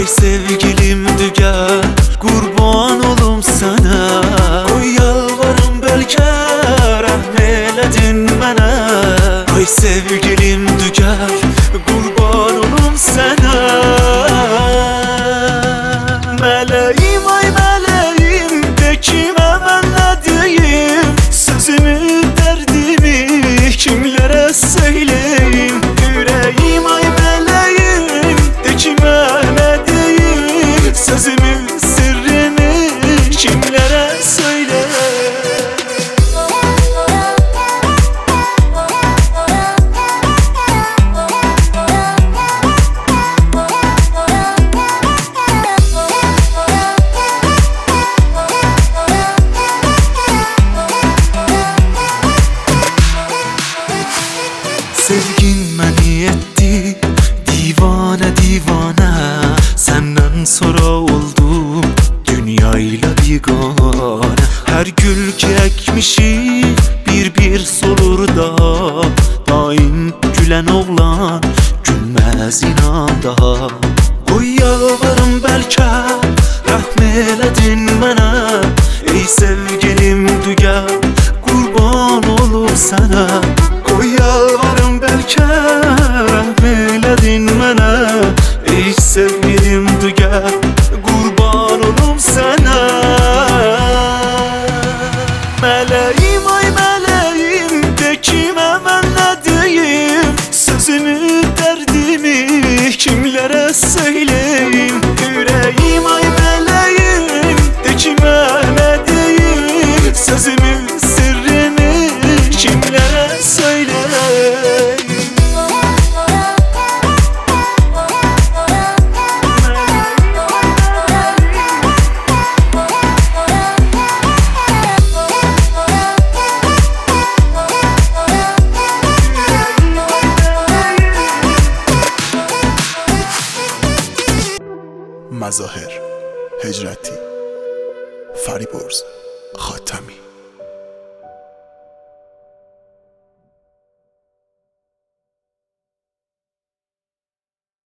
Ay sevgilim düger, kurban olum sana. Oy yalvarım belki rahm eyledin bana. Ay sevgilim düger, kurban olum sana. Meleğim ay meleğim, de kime ben ne diyeyim? Sözümü derdimi kimlere söyleyeyim? Yüreğim ay meleğim, de kime ne diyeyim? Sözümü sırrımı kimlere söyleyeyim? Sevgin beni etti divane divane. Senden sonra oldum dünyayla bigane. Her gül ki ekmişi bir solur da. Daim gülen oğlan gülmez inan daha. Oy yalvarım belki rahm eyledin bana. Ey sevgilim düger, kurban olup sana. Oy yalvarım belki rahm eyledin bana. Ey sevgilim düger, kurban olum sana. Meleğim ay meleğim, de kime ben ne diyeyim? Sözümü derdimi kimlere söyleyeyim? Yüreğim ay meleğim, de kime ne diyeyim? Sözümü sırrımı kimlere söyleyeyim? مظاهر هجرتی فریبرز خاتمی